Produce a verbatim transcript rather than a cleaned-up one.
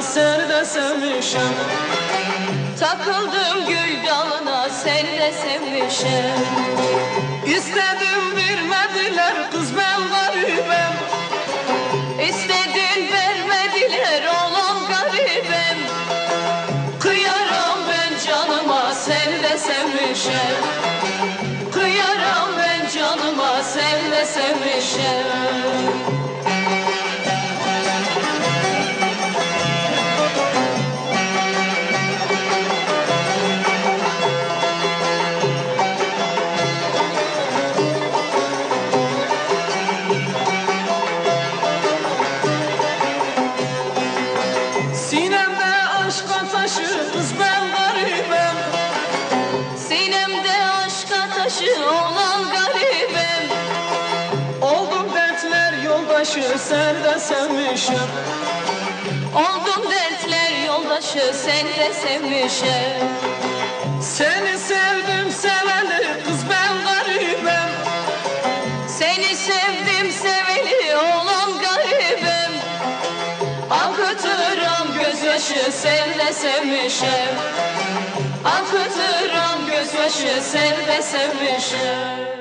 seni de sevmişim. Takıldım gül dalına, seni de sevmişim. İstedim vermediler, kız ben garibim. İstedin vermediler, oğlum garibim. Kıyarım ben canıma, seni de sevmişim. Kıyarım ben canıma, seni de sevmişim. Sinemde aşk ataşı, kız ben garibim. Sinemde aşk ataşı olan garibim. Oldum dertler yoldaşı, seni de sevmişim. Oldum dertler yoldaşı, seni de sevmişim. Seni sevdim seveli, kız ben garibim. Seni sevdim seveli, oğlum garibim. Akıtıram gözyaşı, seni de sevmişim. Akıtıram gözyaşı, seni de sevmişim.